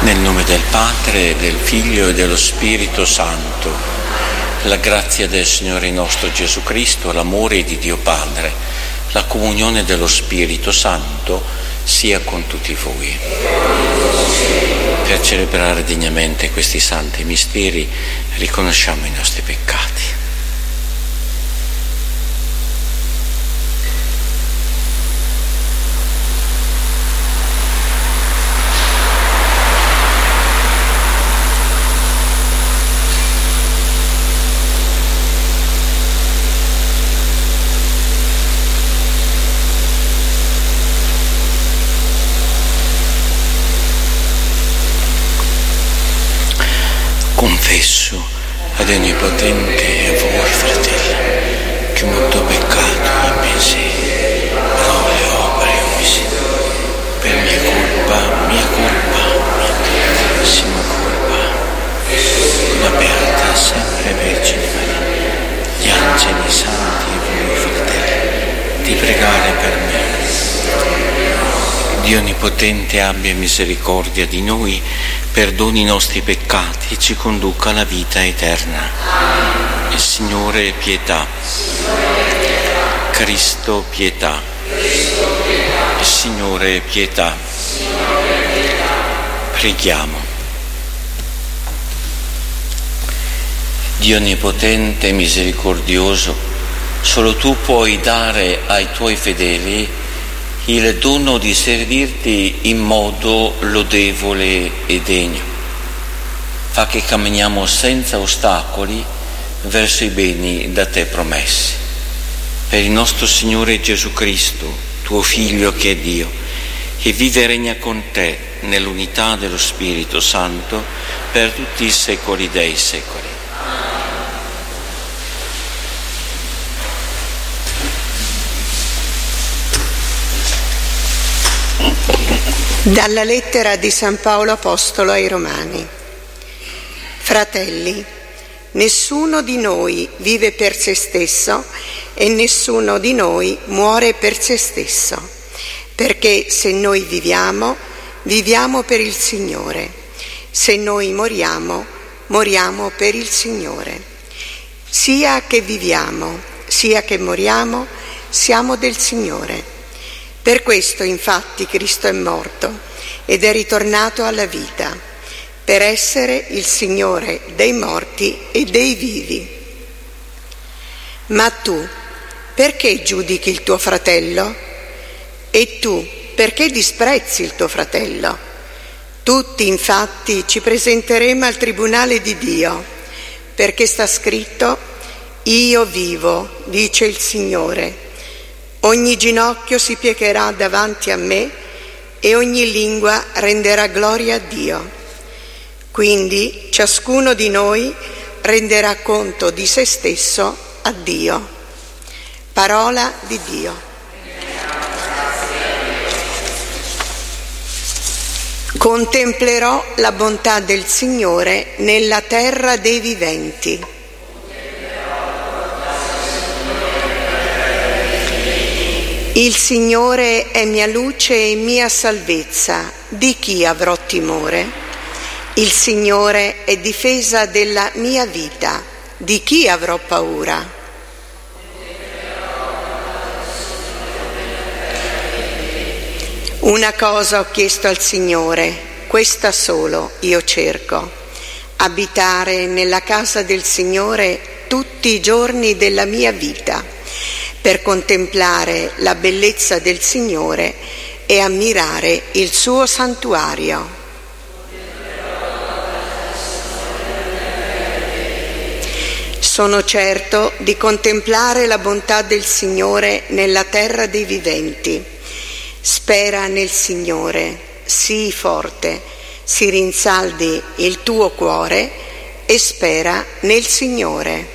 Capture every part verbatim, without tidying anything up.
Nel nome del Padre, del Figlio e dello Spirito Santo, la grazia del Signore nostro Gesù Cristo, l'amore di Dio Padre, la comunione dello Spirito Santo sia con tutti voi. Per celebrare degnamente questi santi misteri riconosciamo i nostri peccati. Confesso ad Onnipotente e a voi, fratelli, che ho molto peccato in pensieri, parole, opere e omissioni, per mia colpa, mia colpa, mia grandissima colpa. La Beata sempre Vergine Maria, gli angeli santi e voi, fratelli, di pregare per me. Dio Onnipotente abbia misericordia di noi, perdoni i nostri peccati e ci conduca alla vita eterna. Il Signore pietà. Cristo pietà. Il Signore pietà. Preghiamo. Dio Onnipotente e misericordioso, solo Tu puoi dare ai Tuoi fedeli il dono di servirti in modo lodevole e degno. Fa che camminiamo senza ostacoli verso i beni da Te promessi. Per il nostro Signore Gesù Cristo, Tuo Figlio che è Dio, che vive e regna con Te nell'unità dello Spirito Santo per tutti i secoli dei secoli. Dalla lettera di San Paolo Apostolo ai Romani. Fratelli, nessuno di noi vive per se stesso e nessuno di noi muore per se stesso, perché se noi viviamo, viviamo per il Signore, se noi moriamo, moriamo per il Signore. Sia che viviamo, sia che moriamo, siamo del Signore. Per questo infatti Cristo è morto ed è ritornato alla vita, per essere il Signore dei morti e dei vivi. Ma tu, perché giudichi il tuo fratello? E tu, perché disprezzi il tuo fratello? Tutti infatti ci presenteremo al tribunale di Dio, perché sta scritto: io vivo, dice il Signore. Ogni ginocchio si piegherà davanti a me e ogni lingua renderà gloria a Dio. Quindi ciascuno di noi renderà conto di se stesso a Dio. Parola di Dio. Contemplerò la bontà del Signore nella terra dei viventi. Il Signore è mia luce e mia salvezza, di chi avrò timore? Il Signore è difesa della mia vita, di chi avrò paura? Una cosa ho chiesto al Signore, questa solo io cerco: abitare nella casa del Signore tutti i giorni della mia vita, per contemplare la bellezza del Signore e ammirare il suo santuario. Sono certo di contemplare la bontà del Signore nella terra dei viventi. Spera nel Signore, sii forte, si rinsaldi il tuo cuore e spera nel Signore.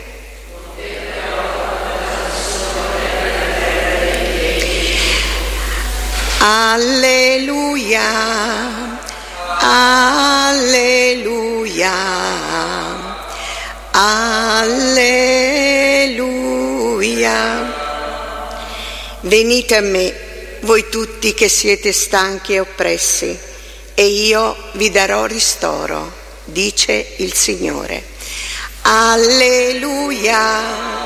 Alleluia, alleluia, alleluia. Venite a me, voi tutti che siete stanchi e oppressi, e io vi darò ristoro, dice il Signore. Alleluia!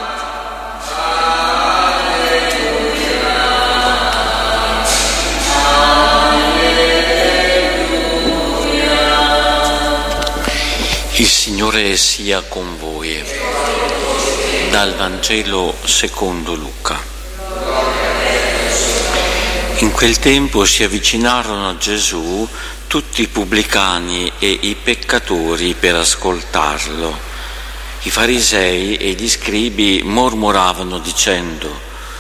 Il Signore sia con voi. Dal Vangelo secondo Luca. In quel tempo si avvicinarono a Gesù tutti i pubblicani e i peccatori per ascoltarlo. I farisei e gli scribi mormoravano dicendo: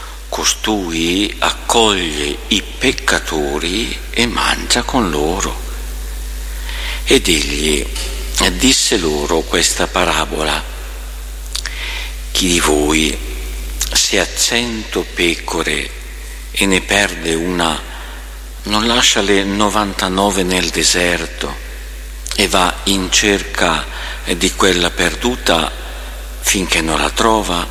costui accoglie i peccatori e mangia con loro. Ed egli disse loro questa parabola: chi di voi, se ha cento pecore e ne perde una, non lascia le novantanove nel deserto e va in cerca di quella perduta finché non la trova?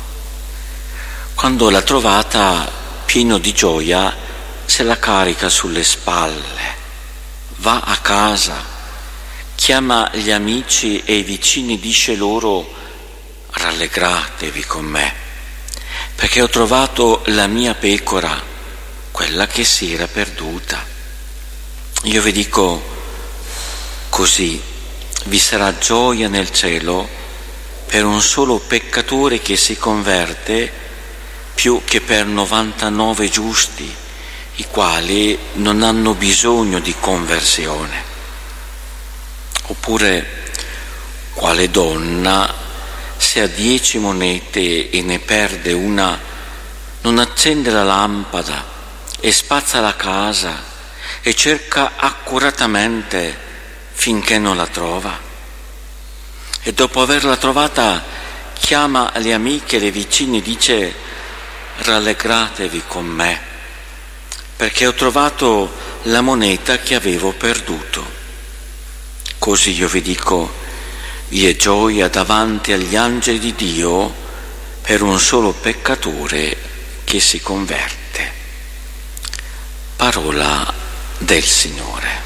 Quando l'ha trovata, pieno di gioia, se la carica sulle spalle, va a casa, chiama gli amici e i vicini, dice loro: rallegratevi con me, perché ho trovato la mia pecora, quella che si era perduta. Io vi dico, così vi sarà gioia nel cielo per un solo peccatore che si converte, più che per novantanove giusti, i quali non hanno bisogno di conversione. Oppure, quale donna, se ha dieci monete e ne perde una, non accende la lampada e spazza la casa e cerca accuratamente finché non la trova? E dopo averla trovata chiama le amiche e le vicine e dice: rallegratevi con me, perché ho trovato la moneta che avevo perduto. Così io vi dico, vi è gioia davanti agli angeli di Dio per un solo peccatore che si converte. Parola del Signore.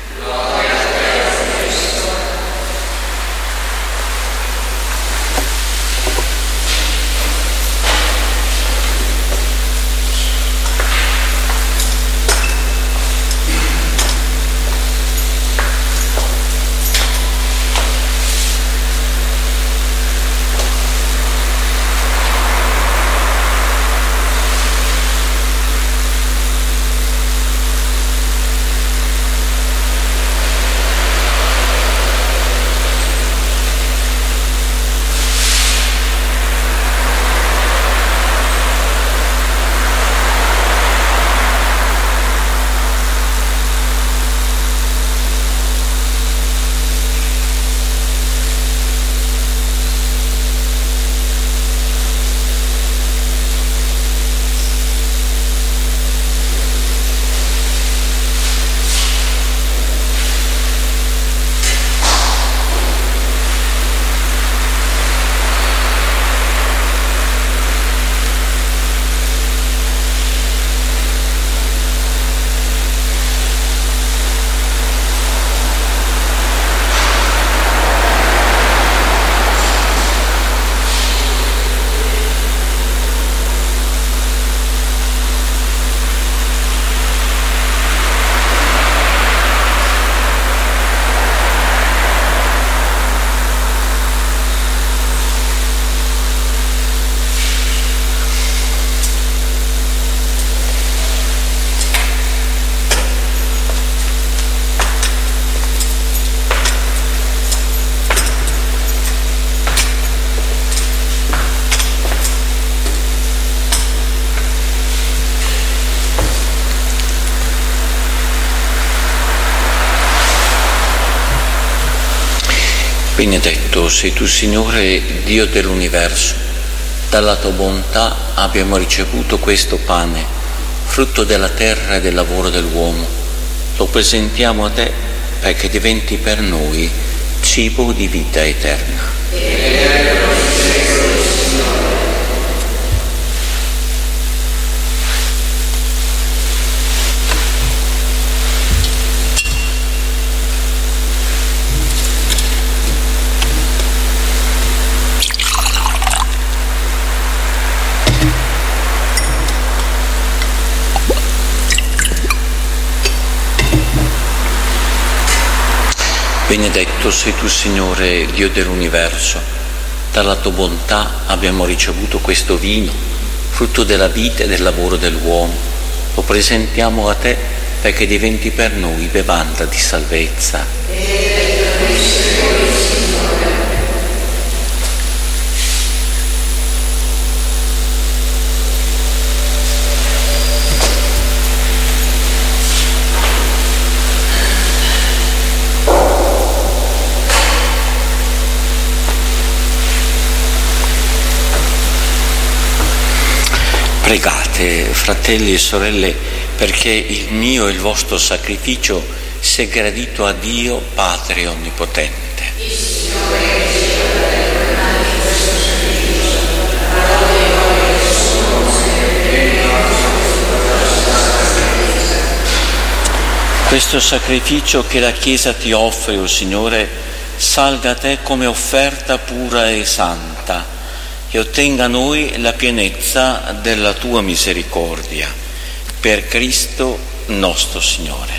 Benedetto sei tu, Signore, Dio dell'universo. Dalla tua bontà abbiamo ricevuto questo pane, frutto della terra e del lavoro dell'uomo. Lo presentiamo a te perché diventi per noi cibo di vita eterna. Benedetto sei tu, Signore, Dio dell'universo. Dalla tua bontà abbiamo ricevuto questo vino, frutto della vita e del lavoro dell'uomo. Lo presentiamo a te perché diventi per noi bevanda di salvezza. Pregate, fratelli e sorelle, perché il mio e il vostro sacrificio sia gradito a Dio Padre Onnipotente. Questo sacrificio che la Chiesa ti offre, o Signore, salga a te come offerta pura e santa, e ottenga a noi la pienezza della tua misericordia. Per Cristo nostro Signore.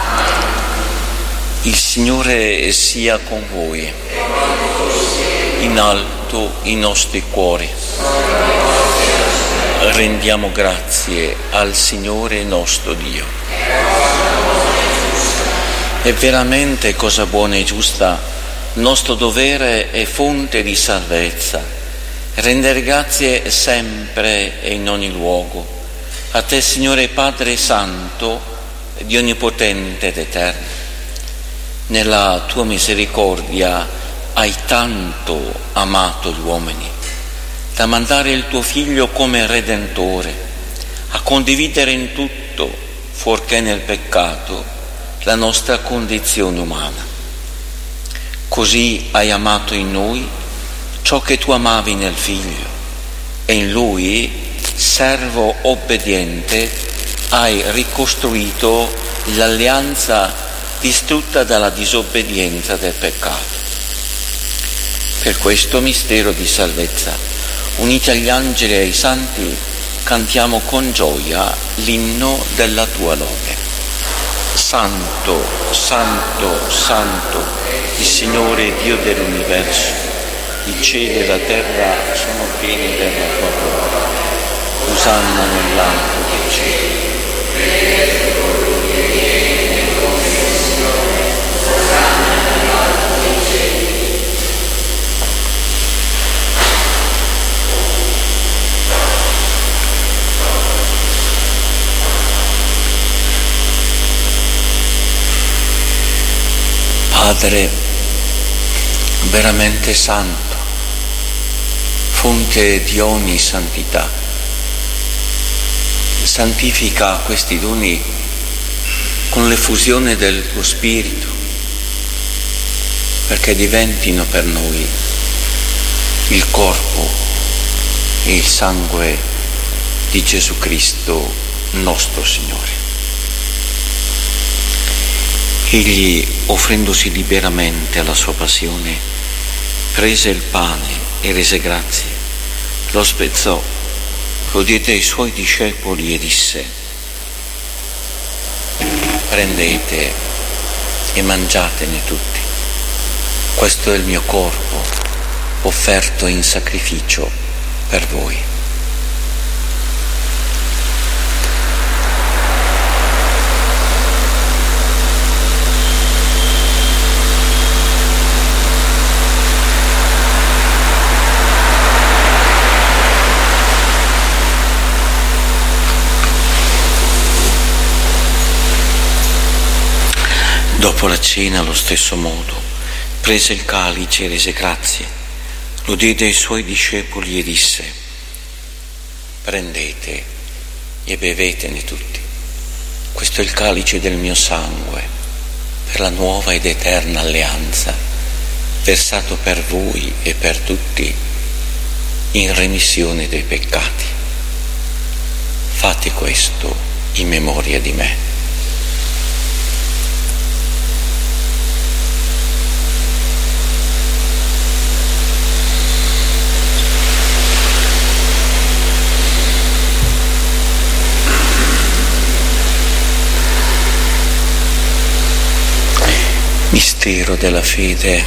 Il Signore sia con voi. In alto i nostri cuori. Rendiamo grazie al Signore nostro Dio. È veramente cosa buona e giusta, nostro dovere e fonte di salvezza, rendere grazie sempre e in ogni luogo a te, Signore Padre Santo, Dio Onnipotente ed Eterno. Nella tua misericordia hai tanto amato gli uomini da mandare il tuo Figlio come Redentore a condividere in tutto, fuorché nel peccato, la nostra condizione umana. Così hai amato in noi ciò che tu amavi nel Figlio, e in Lui, servo obbediente, hai ricostruito l'alleanza distrutta dalla disobbedienza del peccato. Per questo mistero di salvezza, uniti agli angeli e ai santi, cantiamo con gioia l'inno della tua lode. Santo, Santo, Santo, il Signore Dio dell'universo. Il cielo e la terra sono pieni della tua gloria. Osanna nell'alto del cielo. Padre veramente santo, fonte di ogni santità, santifica questi doni con l'effusione del tuo Spirito, perché diventino per noi il corpo e il sangue di Gesù Cristo nostro Signore. Egli, offrendosi liberamente alla sua passione, prese il pane e rese grazie, lo spezzò, lo diede ai suoi discepoli e disse: prendete e mangiatene tutti, questo è il mio corpo offerto in sacrificio per voi. Dopo la cena, allo stesso modo, prese il calice e rese grazie, lo diede ai suoi discepoli e disse: prendete e bevetene tutti, questo è il calice del mio sangue, per la nuova ed eterna alleanza, versato per voi e per tutti in remissione dei peccati. Fate questo in memoria di me. Mistero mistero della fede.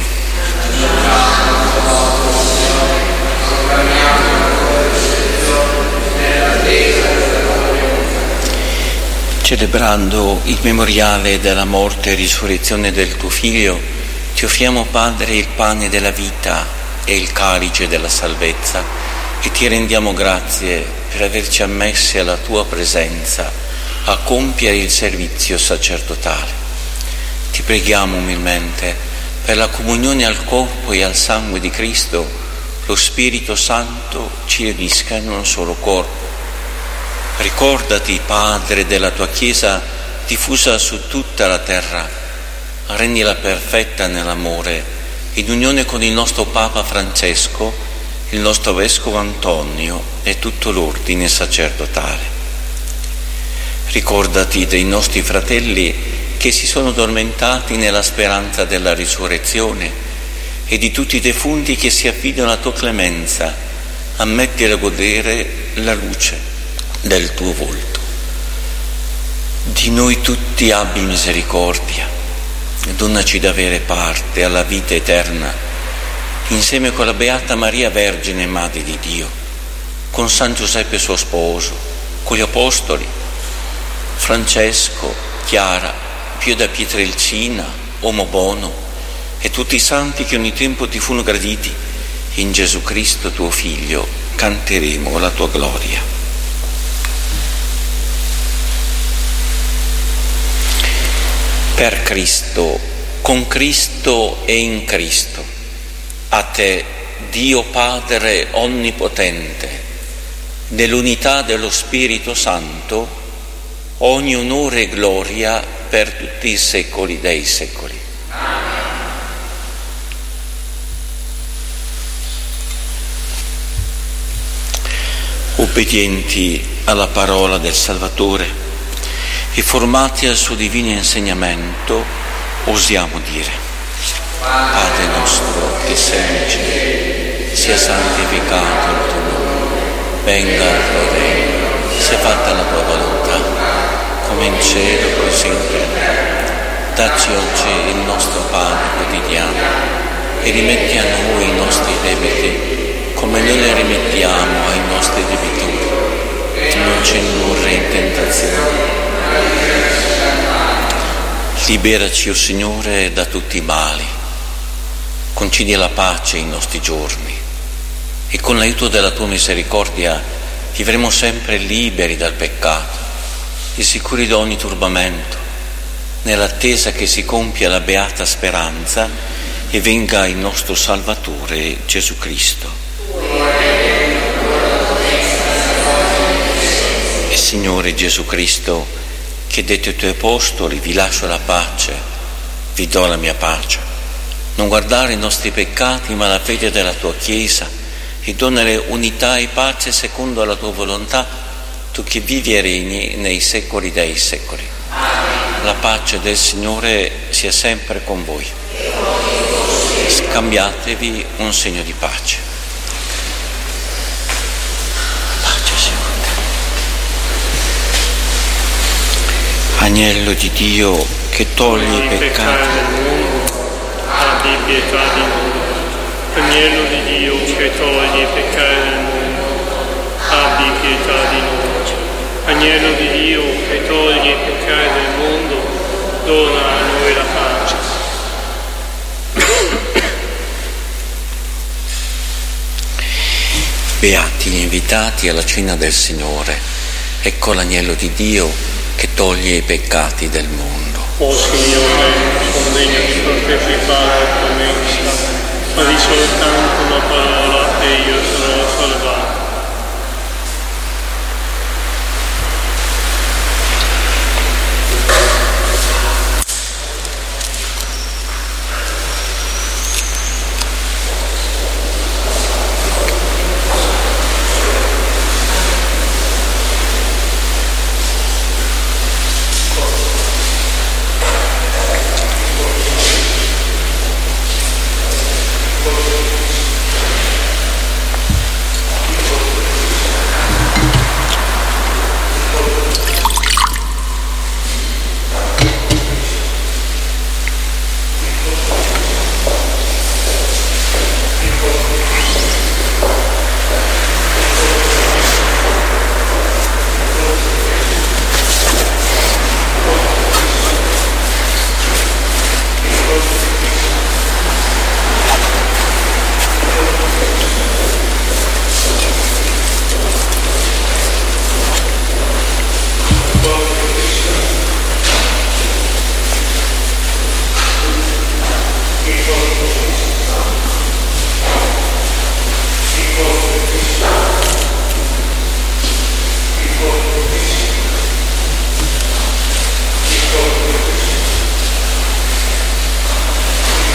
Celebrando il memoriale della morte e risurrezione del tuo Figlio, ti offriamo, Padre, il pane della vita e il calice della salvezza e ti rendiamo grazie per averci ammessi alla tua presenza a compiere il servizio sacerdotale. Ti preghiamo umilmente per la comunione al corpo e al sangue di Cristo, lo Spirito Santo ci unisca in un solo corpo. Ricordati, Padre, della tua Chiesa diffusa su tutta la terra, rendila perfetta nell'amore, in unione con il nostro Papa Francesco, il nostro Vescovo Antonio e tutto l'ordine sacerdotale. Ricordati dei nostri fratelli che si sono addormentati nella speranza della risurrezione e di tutti i defunti che si affidano alla tua clemenza, ammettili a godere la luce del tuo volto. Di noi tutti abbi misericordia e donaci d'avere parte alla vita eterna, insieme con la Beata Maria Vergine, Madre di Dio, con San Giuseppe suo sposo, con gli Apostoli, Francesco, Chiara, Pio da Pietrelcina, Uomo Bono e tutti i santi che ogni tempo ti furono graditi. In Gesù Cristo, tuo Figlio, canteremo la tua gloria. Per Cristo, con Cristo e in Cristo, a te, Dio Padre Onnipotente, nell'unità dello Spirito Santo, ogni onore e gloria per tutti i secoli dei secoli. Obbedienti alla parola del Salvatore e formati al suo divino insegnamento, osiamo dire: Padre nostro che sei nei cieli, sia santificato il tuo nome, venga il tuo regno, sia fatta la tua volontà, come in cielo così in terra. Dacci oggi il nostro pane quotidiano e rimetti a noi i nostri debiti, come noi li rimettiamo ai nostri debitori. Non ci indurre in tentazione, liberaci, o Signore, da tutti i mali, concedi la pace ai nostri giorni e con l'aiuto della tua misericordia vivremo sempre liberi dal peccato e sicuri da ogni turbamento, nell'attesa che si compia la beata speranza e venga il nostro Salvatore Gesù Cristo. E Signore Gesù Cristo, che detto ai tuoi apostoli: vi lascio la pace, vi do la mia pace, non guardare i nostri peccati ma la fede della tua Chiesa, e donale unità e pace secondo la tua volontà, tu che vivi e regni nei secoli dei secoli. Amen. La pace del Signore sia sempre con voi. Scambiatevi un segno di pace. Agnello di Dio che toglie i peccati del mondo, abbi pietà di noi. Agnello di Dio che toglie i peccati del mondo, abbi pietà di noi. Agnello di Dio che toglie i peccati del mondo, dona a noi la pace. Beati gli invitati alla cena del Signore. Ecco l'agnello di Dio che toglie i peccati del mondo. O Signore, sono degno di partecipare alla tua mensa, ma di soltanto una parola e io sarò salvato.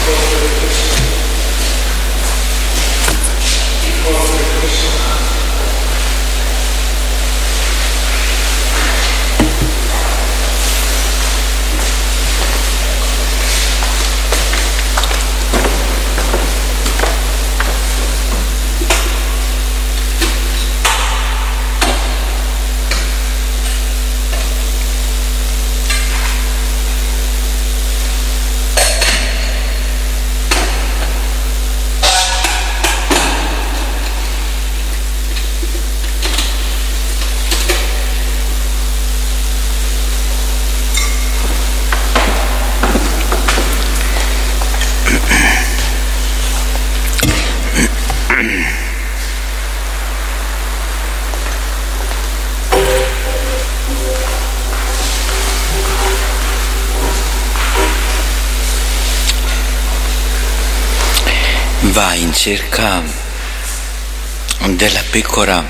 Va in cerca della pecora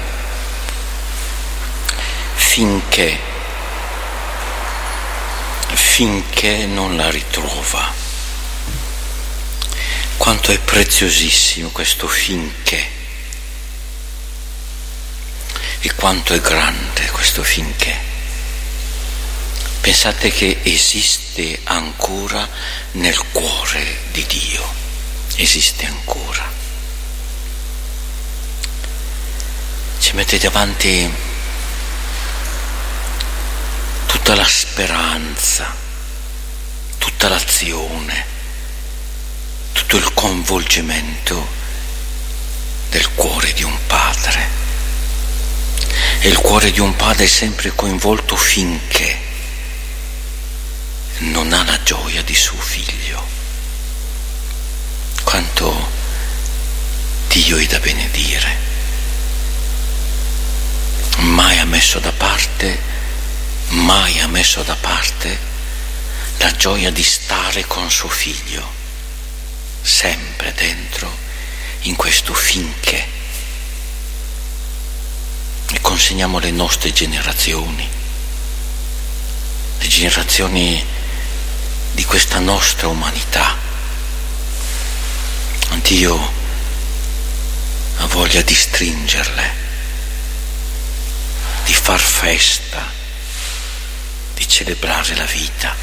finché, finché non la ritrova. Quanto è preziosissimo questo finché e quanto è grande questo finché. Pensate che esiste ancora nel cuore di Dio. Esiste ancora. Ci mette davanti tutta la speranza, tutta l'azione, tutto il coinvolgimento del cuore di un padre. E il cuore di un padre è sempre coinvolto finché non ha la gioia di suo figlio. Quanto Dio è da benedire. Mai ha messo da parte, mai ha messo da parte la gioia di stare con suo figlio, sempre dentro in questo finché. E consegniamo le nostre generazioni, le generazioni di questa nostra umanità. Dio ha voglia di stringerle, di far festa, di celebrare la vita.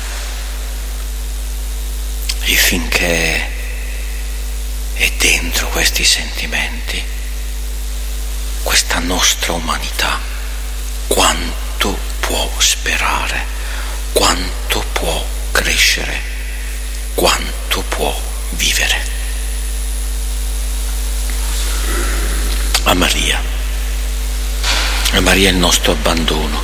E finché è dentro questi sentimenti, questa nostra umanità, quanto può sperare, quanto può crescere, quanto può vivere. A Maria, a Maria il nostro abbandono,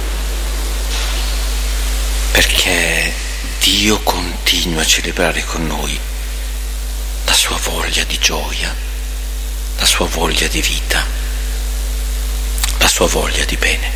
perché Dio continua a celebrare con noi la sua voglia di gioia, la sua voglia di vita, la sua voglia di bene.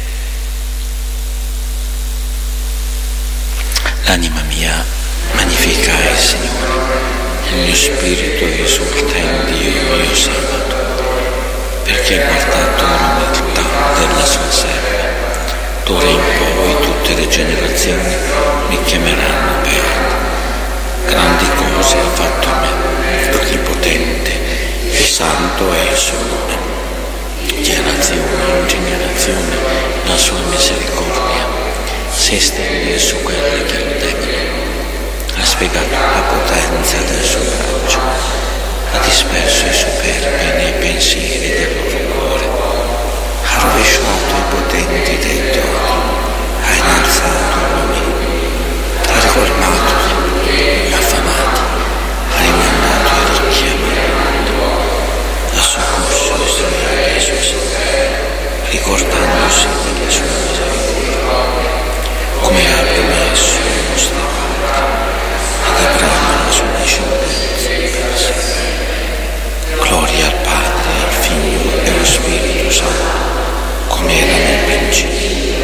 L'anima mia magnifica il Signore, il mio spirito esulta in Dio il mio Salvatore, perché ha guardato l'umiltà della sua serva. D'ora in poi tutte le generazioni mi chiameranno beato. Grandi cose ha fatto in me, l'Onnipotente, e santo è il suo nome. Generazione in generazione la sua misericordia si estende su quelli che lo temono. Ha spiegato la potenza del suo braccio, ha disperso i superbi nei pensieri del loro cuore, ha rovesciato i potenti dei doni, ha innalzato gli umili, ha ricolmato gli affamati, ha rimandato i ricchi a mondo, ha soccorso i suoi e i suoi servi, ricordandosi delle sue misericordie, come ha promesso ai nostri padri, ad Abramo la sua discendenza per sempre. Gloria al Padre, al Figlio e allo Spirito Santo, come era nel principio.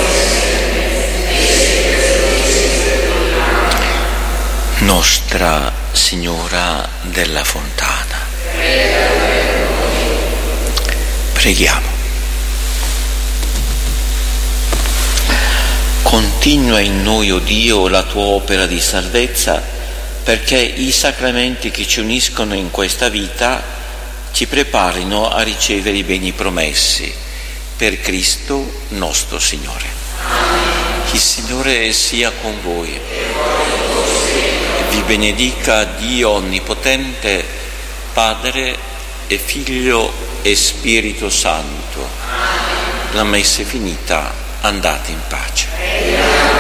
Nostra Signora della Fontana, preghiamo. Continua in noi, o Dio, la tua opera di salvezza, perché i sacramenti che ci uniscono in questa vita ci preparino a ricevere i beni promessi per Cristo nostro Signore. Il Signore sia con voi. Vi benedica Dio Onnipotente, Padre e Figlio e Spirito Santo. La messa è finita, andate in pace.